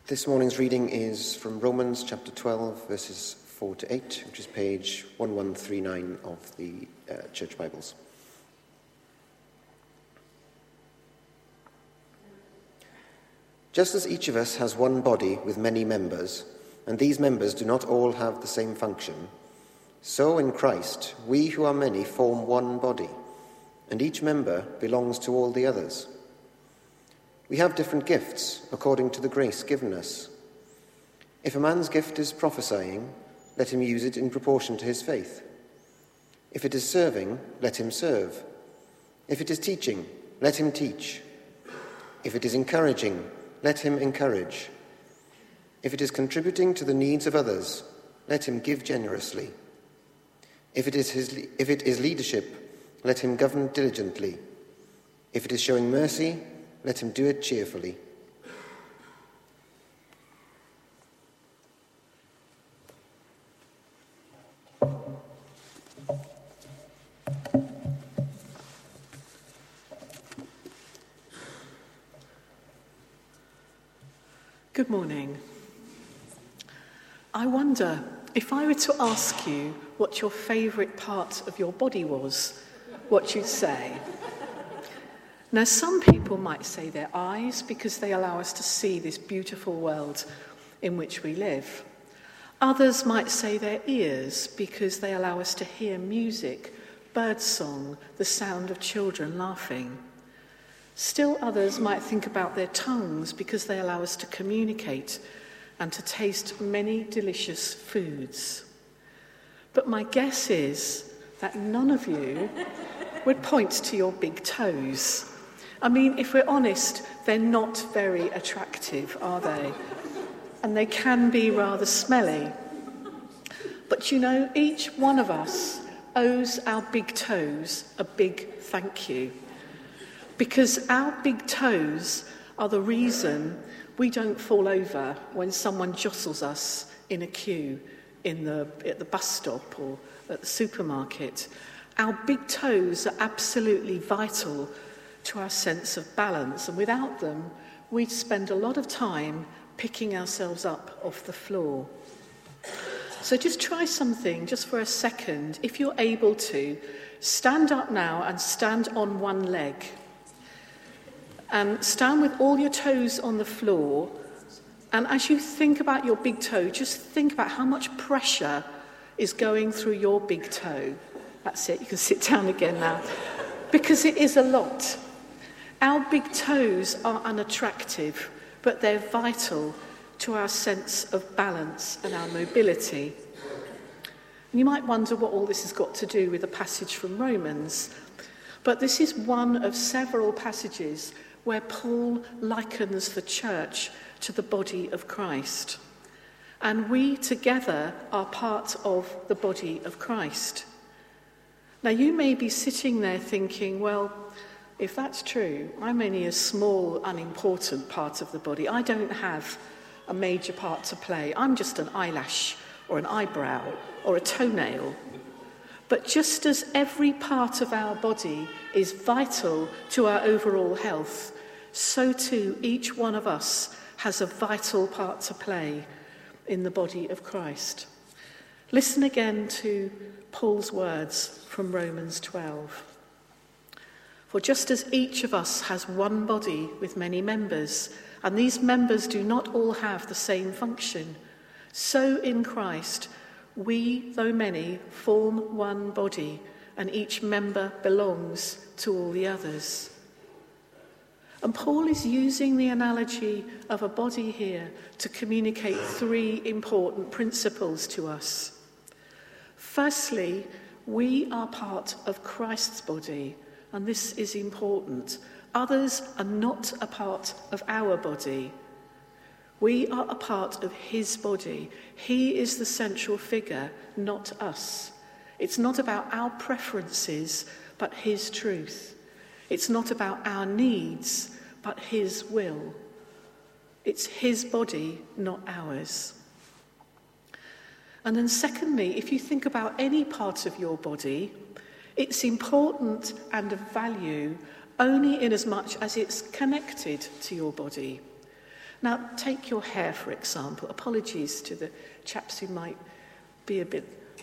This morning's reading is from Romans chapter 12, verses 4 to 8, which is page 1139 of the Church Bibles. Just as each of us has one body with many members, and these members do not all have the same function, so in Christ we who are many form one body, and each member belongs to all the others. We have different gifts according to the grace given us. If a man's gift is prophesying, let him use it in proportion to his faith. If it is serving, let him serve. If it is teaching, let him teach. If it is encouraging, let him encourage. If it is contributing to the needs of others, let him give generously. If it is leadership, let him govern diligently. If it is showing mercy, let him do it cheerfully. Good morning. I wonder if I were to ask you what your favourite part of your body was, what you'd say. Now, some people might say their eyes because they allow us to see this beautiful world in which we live. Others might say their ears because they allow us to hear music, birdsong, the sound of children laughing. Still others might think about their tongues because they allow us to communicate and to taste many delicious foods. But my guess is that none of you would point to your big toes. I mean, if we're honest, they're not very attractive, are they? And they can be rather smelly. But you know, each one of us owes our big toes a big thank you. Because our big toes are the reason we don't fall over when someone jostles us in a queue at the bus stop or at the supermarket. Our big toes are absolutely vital to our sense of balance, and without them, we'd spend a lot of time picking ourselves up off the floor. So just try something, just for a second. If you're able to, stand up now and stand on one leg. And stand with all your toes on the floor. And as you think about your big toe, just think about how much pressure is going through your big toe. That's it, you can sit down again now. Because it is a lot. Our big toes are unattractive, but they're vital to our sense of balance and our mobility. And you might wonder what all this has got to do with the passage from Romans. But this is one of several passages where Paul likens the church to the body of Christ. And we together are part of the body of Christ. Now you may be sitting there thinking, well, if that's true, I'm only a small, unimportant part of the body. I don't have a major part to play. I'm just an eyelash or an eyebrow or a toenail. But just as every part of our body is vital to our overall health, so too each one of us has a vital part to play in the body of Christ. Listen again to Paul's words from Romans 12. For just as each of us has one body with many members, and these members do not all have the same function, so in Christ we, though many, form one body, and each member belongs to all the others. And Paul is using the analogy of a body here to communicate three important principles to us. Firstly, we are part of Christ's body, and this is important. Others are not a part of our body. We are a part of his body. He is the central figure, not us. It's not about our preferences, but his truth. It's not about our needs, but his will. It's his body, not ours. And then secondly, if you think about any part of your body, it's important and of value only in as much as it's connected to your body. Now, take your hair, for example. Apologies to the chaps who might be a bit,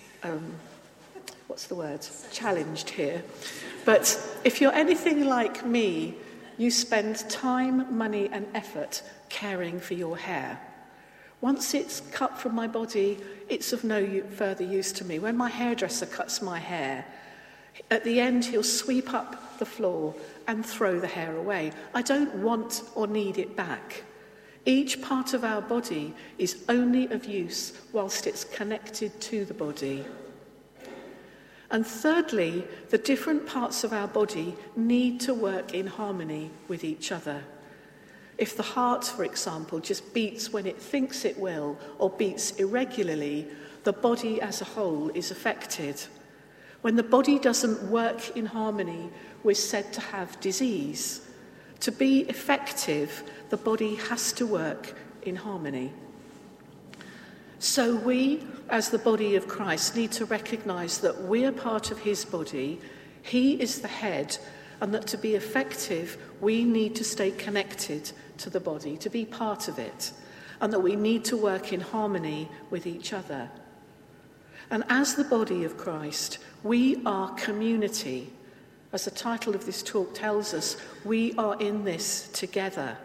challenged here. But if you're anything like me, you spend time, money and effort caring for your hair. Once it's cut from my body, it's of no further use to me. When my hairdresser cuts my hair, at the end he'll sweep up the floor and throw the hair away. I don't want or need it back. Each part of our body is only of use whilst it's connected to the body. And thirdly, the different parts of our body need to work in harmony with each other. If the heart, for example, just beats when it thinks it will or beats irregularly, the body as a whole is affected. When the body doesn't work in harmony, we're said to have disease. To be effective, the body has to work in harmony. So we, as the body of Christ, need to recognise that we're part of his body, he is the head, and that to be effective, we need to stay connected to the body, to be part of it, and that we need to work in harmony with each other. And as the body of Christ, we are community. As the title of this talk tells us, we are in this together.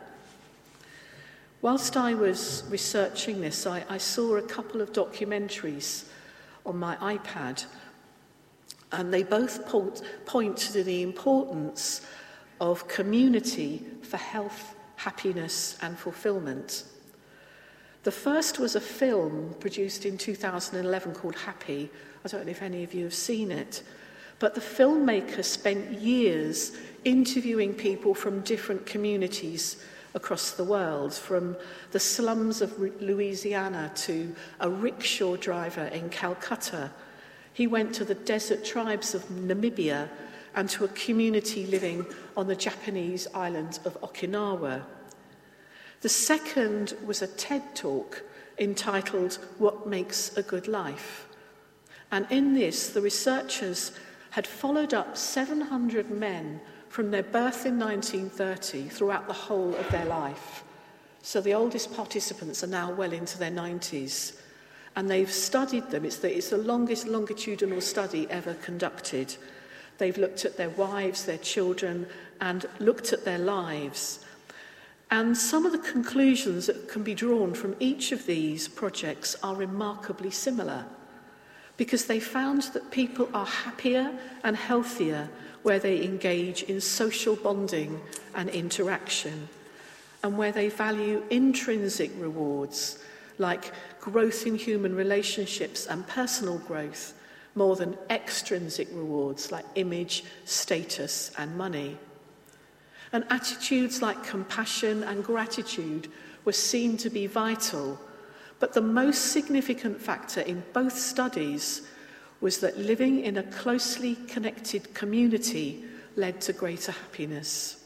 Whilst I was researching this, I saw a couple of documentaries on my iPad, and they both point to the importance of community for health, happiness, and fulfillment. The first was a film produced in 2011 called Happy. I don't know if any of you have seen it, but the filmmaker spent years interviewing people from different communities across the world, from the slums of Louisiana to a rickshaw driver in Calcutta. He went to the desert tribes of Namibia and to a community living on the Japanese island of Okinawa. The second was a TED talk entitled What Makes a Good Life? And in this, the researchers had followed up 700 men from their birth in 1930 throughout the whole of their life. So the oldest participants are now well into their 90s. And they've studied them. It's the longest longitudinal study ever conducted. They've looked at their wives, their children, and looked at their lives. And some of the conclusions that can be drawn from each of these projects are remarkably similar, because they found that people are happier and healthier where they engage in social bonding and interaction, and where they value intrinsic rewards like growth in human relationships and personal growth more than extrinsic rewards like image, status, and money. And attitudes like compassion and gratitude were seen to be vital, but the most significant factor in both studies was that living in a closely connected community led to greater happiness.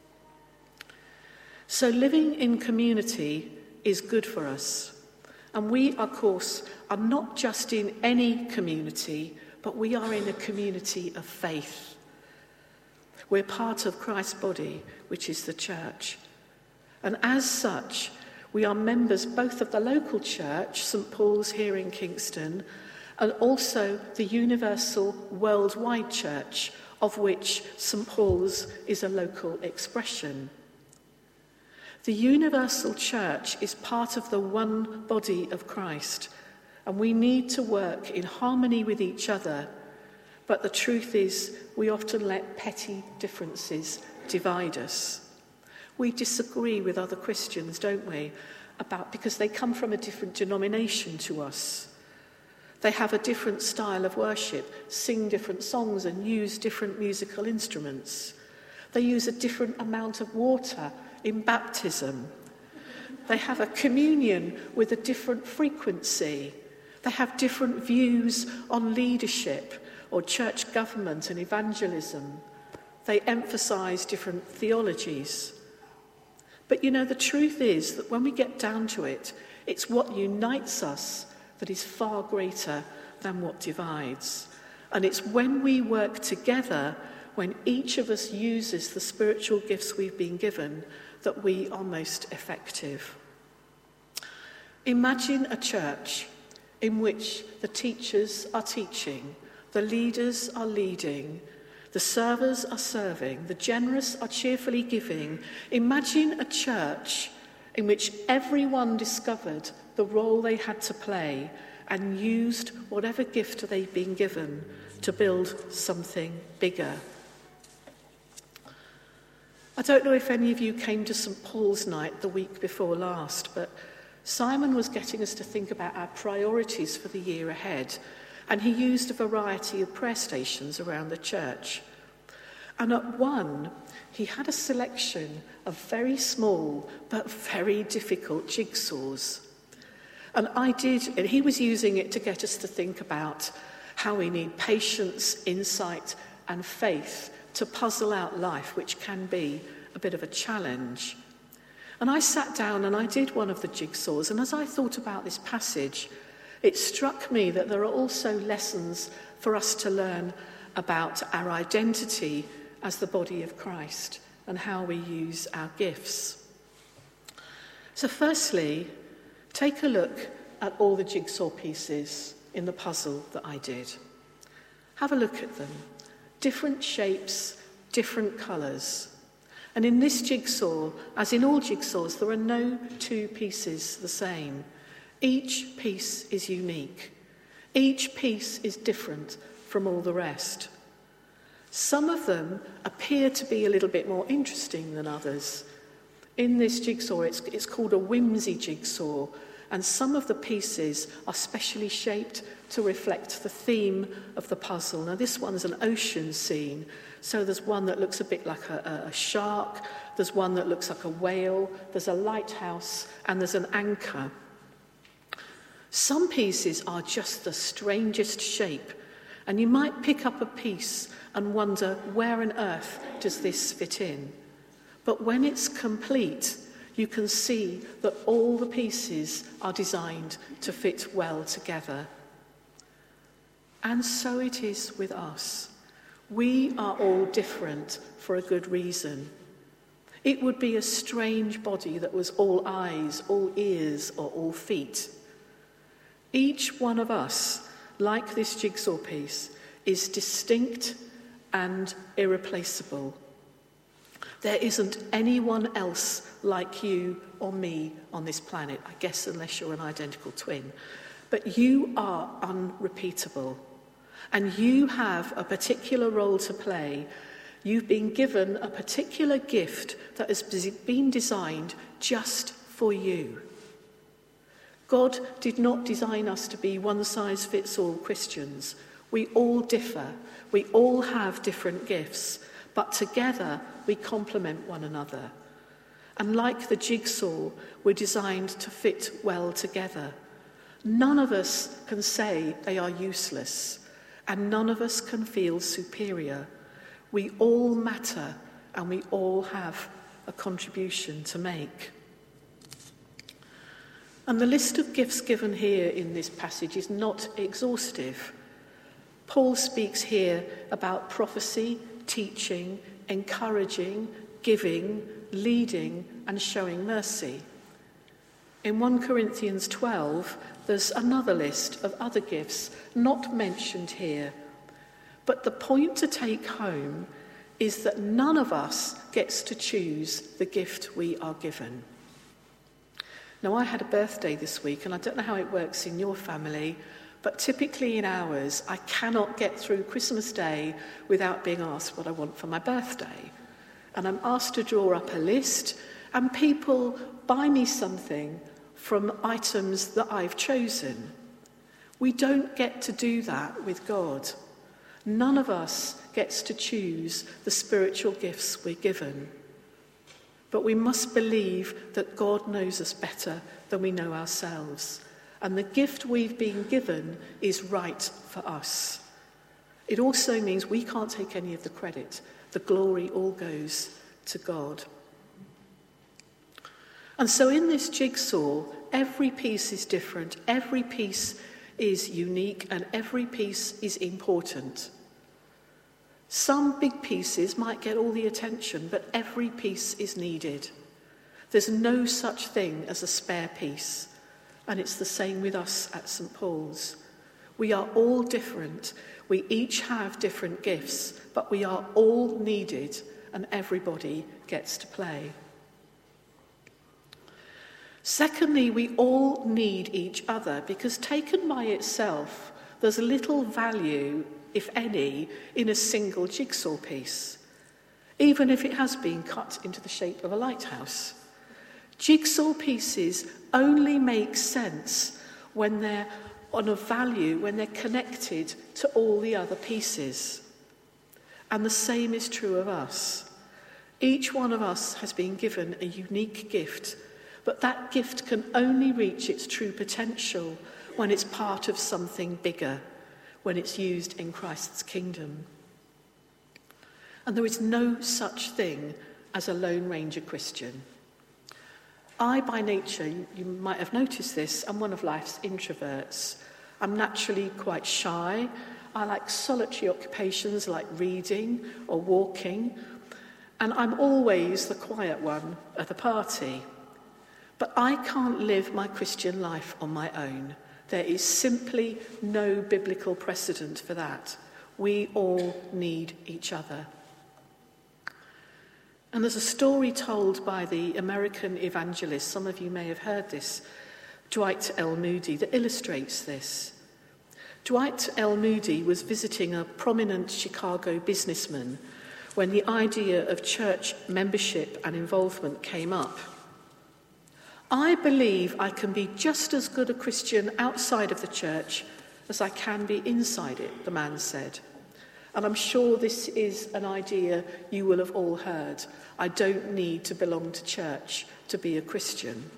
So living in community is good for us. And we, of course, are not just in any community, but we are in a community of faith. We're part of Christ's body, which is the church. And as such, we are members both of the local church, St. Paul's here in Kingston, and also the universal worldwide church, of which St. Paul's is a local expression. The universal church is part of the one body of Christ, and we need to work in harmony with each other. But the truth is, we often let petty differences divide us. We disagree with other Christians, don't we, because they come from a different denomination to us. They have a different style of worship, sing different songs and use different musical instruments. They use a different amount of water in baptism. They have a communion with a different frequency. They have different views on leadership or church government and evangelism. They emphasize different theologies. But the truth is that when we get down to it, it's what unites us that is far greater than what divides. And it's when we work together, when each of us uses the spiritual gifts we've been given, that we are most effective. Imagine a church in which the teachers are teaching, the leaders are leading, the servers are serving, the generous are cheerfully giving. Imagine a church in which everyone discovered the role they had to play and used whatever gift they'd been given to build something bigger. I don't know if any of you came to St. Paul's night the week before last, but Simon was getting us to think about our priorities for the year ahead, and he used a variety of prayer stations around the church. And at one, he had a selection of very small but very difficult jigsaws. And he was using it to get us to think about how we need patience, insight, and faith to puzzle out life, which can be a bit of a challenge. And I sat down and I did one of the jigsaws, and as I thought about this passage, it struck me that there are also lessons for us to learn about our identity as the body of Christ and how we use our gifts. So firstly, take a look at all the jigsaw pieces in the puzzle that I did. Have a look at them. Different shapes, different colours. And in this jigsaw, as in all jigsaws, there are no two pieces the same. Each piece is unique. Each piece is different from all the rest. Some of them appear to be a little bit more interesting than others. In this jigsaw, it's called a whimsy jigsaw, and some of the pieces are specially shaped to reflect the theme of the puzzle. Now, this one's an ocean scene, so there's one that looks a bit like a shark, there's one that looks like a whale, there's a lighthouse, and there's an anchor. Some pieces are just the strangest shape, and you might pick up a piece and wonder, where on earth does this fit in? But when it's complete, you can see that all the pieces are designed to fit well together. And so it is with us. We are all different for a good reason. It would be a strange body that was all eyes, all ears, or all feet. Each one of us, like this jigsaw piece, is distinct and irreplaceable. There isn't anyone else like you or me on this planet, I guess, unless you're an identical twin. But you are unrepeatable, and you have a particular role to play. You've been given a particular gift that has been designed just for you. God did not design us to be one-size-fits-all Christians. We all differ. We all have different gifts, but together we complement one another. And like the jigsaw, we're designed to fit well together. None of us can say they are useless, and none of us can feel superior. We all matter, and we all have a contribution to make. And the list of gifts given here in this passage is not exhaustive. Paul speaks here about prophecy, teaching, encouraging, giving, leading, and showing mercy. In 1 Corinthians 12, there's another list of other gifts not mentioned here. But the point to take home is that none of us gets to choose the gift we are given. Now, I had a birthday this week, and I don't know how it works in your family, but typically in ours, I cannot get through Christmas Day without being asked what I want for my birthday. And I'm asked to draw up a list, and people buy me something from items that I've chosen. We don't get to do that with God. None of us gets to choose the spiritual gifts we're given. But we must believe that God knows us better than we know ourselves. And the gift we've been given is right for us. It also means we can't take any of the credit. The glory all goes to God. And so in this jigsaw, every piece is different, every piece is unique, and every piece is important. Some big pieces might get all the attention, but every piece is needed. There's no such thing as a spare piece, and it's the same with us at St. Paul's. We are all different. We each have different gifts, but we are all needed, and everybody gets to play. Secondly, we all need each other, because taken by itself, there's little value, if any, in a single jigsaw piece, even if it has been cut into the shape of a lighthouse. Jigsaw pieces only make sense when they're on a value, when they're connected to all the other pieces. And the same is true of us. Each one of us has been given a unique gift, but that gift can only reach its true potential when it's part of something bigger, when it's used in Christ's kingdom. And there is no such thing as a Lone Ranger Christian. I, by nature, you might have noticed this, I'm one of life's introverts. I'm naturally quite shy. I like solitary occupations like reading or walking, and I'm always the quiet one at the party. But I can't live my Christian life on my own. There is simply no biblical precedent for that. We all need each other. And there's a story told by the American evangelist, some of you may have heard this, Dwight L. Moody, that illustrates this. Dwight L. Moody was visiting a prominent Chicago businessman when the idea of church membership and involvement came up. I believe I can be just as good a Christian outside of the church as I can be inside it, the man said. And I'm sure this is an idea you will have all heard. I don't need to belong to church to be a Christian.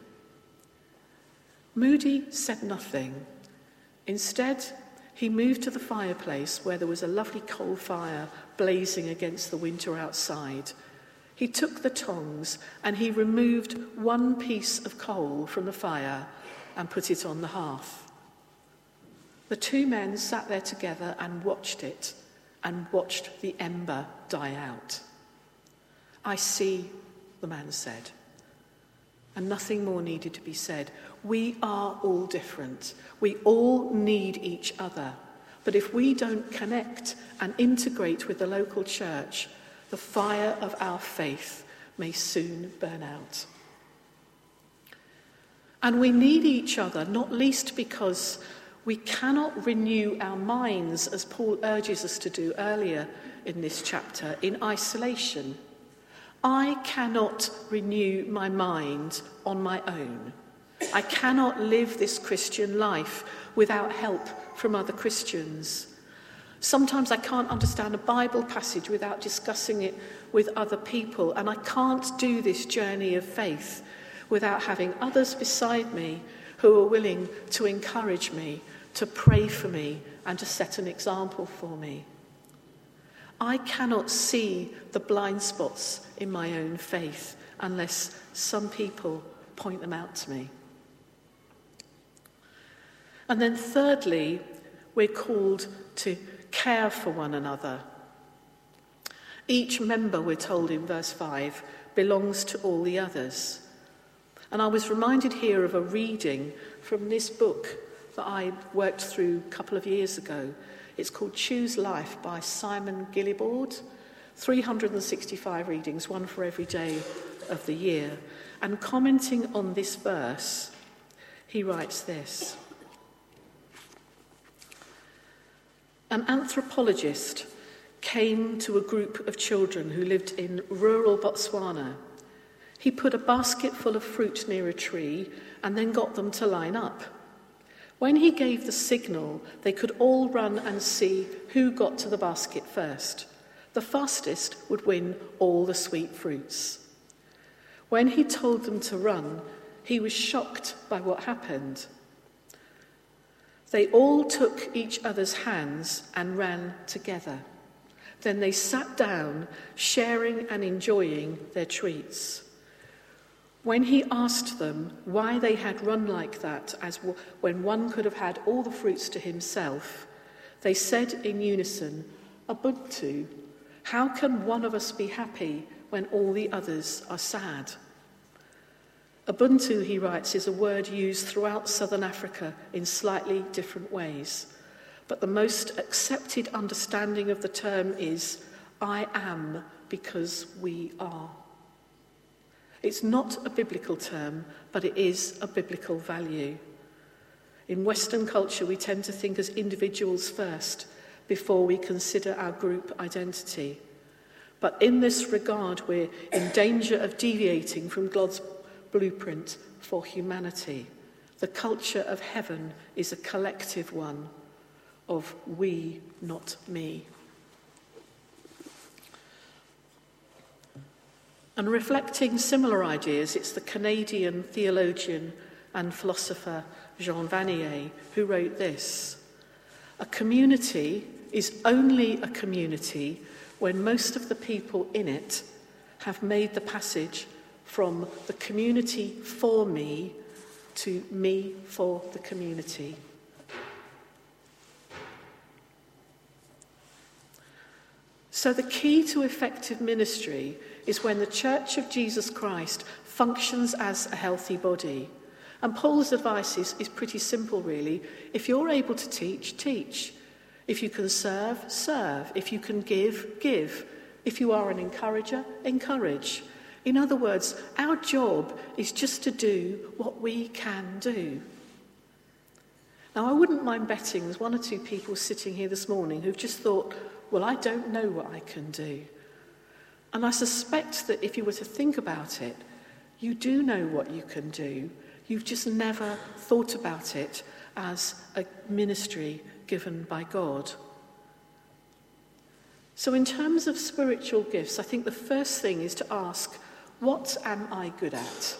Moody said nothing. Instead, he moved to the fireplace where there was a lovely coal fire blazing against the winter outside. He took the tongs and he removed one piece of coal from the fire and put it on the hearth. The two men sat there together and watched it, and watched the ember die out. I see, the man said, and nothing more needed to be said. We are all different. We all need each other. But if we don't connect and integrate with the local church, the fire of our faith may soon burn out. And we need each other, not least because we cannot renew our minds, as Paul urges us to do earlier in this chapter, in isolation. I cannot renew my mind on my own. I cannot live this Christian life without help from other Christians. Sometimes I can't understand a Bible passage without discussing it with other people, and I can't do this journey of faith without having others beside me who are willing to encourage me, to pray for me, and to set an example for me. I cannot see the blind spots in my own faith unless some people point them out to me. And then thirdly, we're called to care for one another. Each member, we're told in verse 5, belongs to all the others. And I was reminded here of a reading from this book that I worked through a couple of years ago. It's called Choose Life by Simon Gillibord. 365 readings, one for every day of the year. And commenting on this verse, he writes this. An anthropologist came to a group of children who lived in rural Botswana. He put a basket full of fruit near a tree and then got them to line up. When he gave the signal, they could all run and see who got to the basket first. The fastest would win all the sweet fruits. When he told them to run, he was shocked by what happened. They all took each other's hands and ran together. Then they sat down, sharing and enjoying their treats. When he asked them why they had run like that, as when one could have had all the fruits to himself, they said in unison, "Ubuntu, how can one of us be happy when all the others are sad?" Ubuntu, he writes, is a word used throughout Southern Africa in slightly different ways. But the most accepted understanding of the term is, I am because we are. It's not a biblical term, but it is a biblical value. In Western culture, we tend to think as individuals first before we consider our group identity. But in this regard, we're in danger of deviating from God's blueprint for humanity. The culture of heaven is a collective one of we, not me. And reflecting similar ideas, it's the Canadian theologian and philosopher Jean Vanier who wrote this: "A community is only a community when most of the people in it have made the passage from the community for me to me for the community." So the key to effective ministry is when the Church of Jesus Christ functions as a healthy body. And Paul's advice is pretty simple, really. If you're able to teach, teach. If you can serve, serve. If you can give, give. If you are an encourager, encourage. In other words, our job is just to do what we can do. Now, I wouldn't mind betting there's one or two people sitting here this morning who've just thought, well, I don't know what I can do. And I suspect that if you were to think about it, you do know what you can do. You've just never thought about it as a ministry given by God. So in terms of spiritual gifts, I think the first thing is to ask, what am I good at?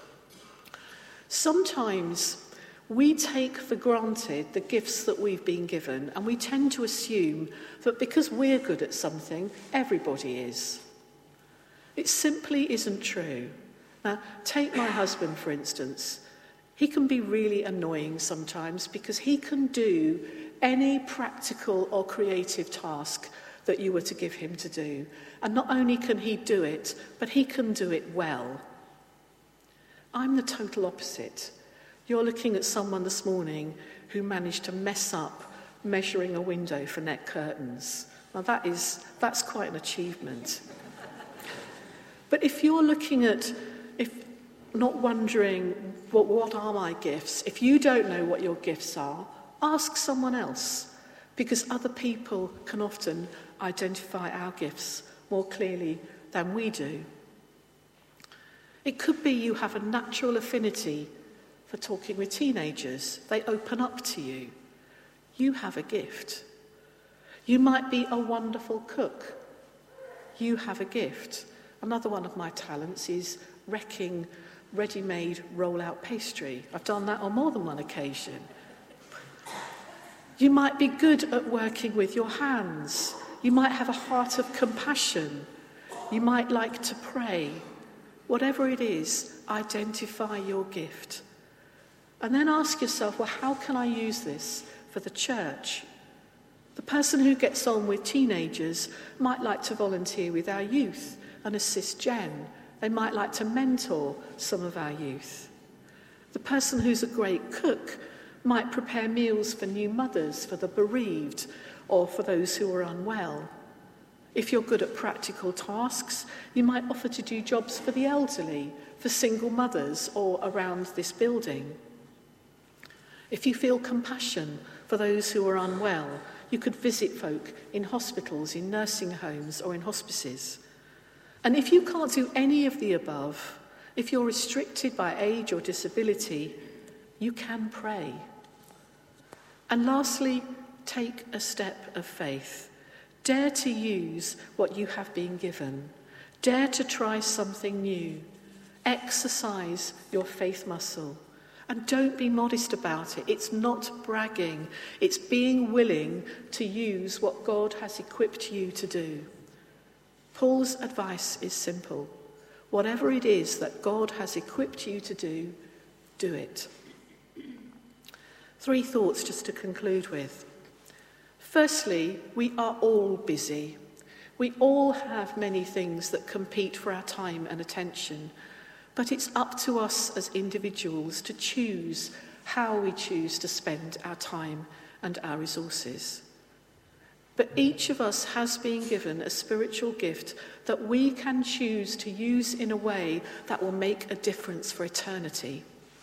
Sometimes we take for granted the gifts that we've been given, and we tend to assume that because we're good at something, everybody is. It simply isn't true. Now, take my husband, for instance. He can be really annoying sometimes because he can do any practical or creative task that you were to give him to do. And not only can he do it, but he can do it well. I'm the total opposite. You're looking at someone this morning who managed to mess up measuring a window for net curtains. Now that's quite an achievement. But if you're looking at, not wondering what are my gifts, if you don't know what your gifts are, ask someone else, because other people can often identify our gifts more clearly than we do. It could be you have a natural affinity for talking with teenagers. They open up to you. You have a gift. You might be a wonderful cook. You have a gift. Another one of my talents is wrecking ready-made roll-out pastry. I've done that on more than one occasion. You might be good at working with your hands. You might have a heart of compassion. You might like to pray. Whatever it is, identify your gift. And then ask yourself, well, how can I use this for the church? The person who gets on with teenagers might like to volunteer with our youth and assist Jen. They might like to mentor some of our youth. The person who's a great cook might prepare meals for new mothers, for the bereaved, or for those who are unwell. If you're good at practical tasks, you might offer to do jobs for the elderly, for single mothers, or around this building. If you feel compassion for those who are unwell, you could visit folk in hospitals, in nursing homes, or in hospices. And if you can't do any of the above, if you're restricted by age or disability, you can pray. And lastly, take a step of faith. Dare to use what you have been given. Dare to try something new. Exercise your faith muscle. And don't be modest about it. It's not bragging. It's being willing to use what God has equipped you to do. Paul's advice is simple. Whatever it is that God has equipped you to do, do it. 3 thoughts just to conclude with. Firstly, we are all busy. We all have many things that compete for our time and attention. But it's up to us as individuals to choose how we choose to spend our time and our resources. But each of us has been given a spiritual gift that we can choose to use in a way that will make a difference for eternity.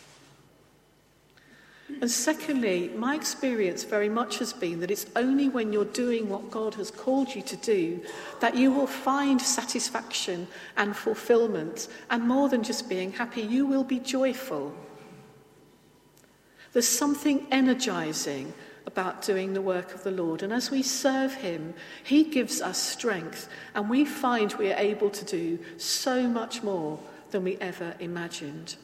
And secondly, my experience very much has been that it's only when you're doing what God has called you to do that you will find satisfaction and fulfillment, and more than just being happy, you will be joyful. There's something energizing about doing the work of the Lord, and as we serve him, he gives us strength, and we find we are able to do so much more than we ever imagined.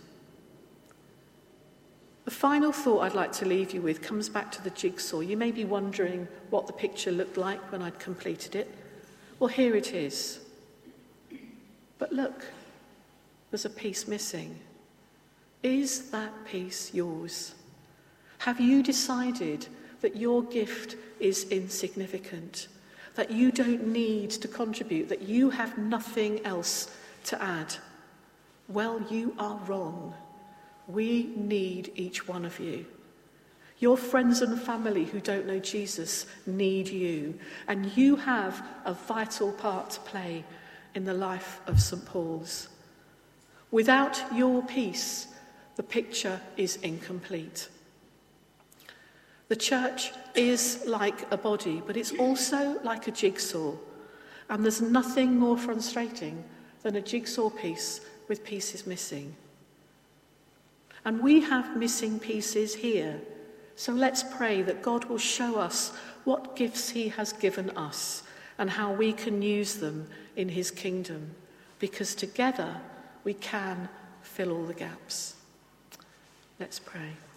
The final thought I'd like to leave you with comes back to the jigsaw. You may be wondering what the picture looked like when I'd completed it. Well, here it is. But look, there's a piece missing. Is that piece yours? Have you decided that your gift is insignificant, that you don't need to contribute, that you have nothing else to add? Well, you are wrong. We need each one of you. Your friends and family who don't know Jesus need you, and you have a vital part to play in the life of St. Paul's. Without your piece, the picture is incomplete. The church is like a body, but it's also like a jigsaw, and there's nothing more frustrating than a jigsaw piece with pieces missing. And we have missing pieces here. So let's pray that God will show us what gifts he has given us and how we can use them in his kingdom, because together we can fill all the gaps. Let's pray.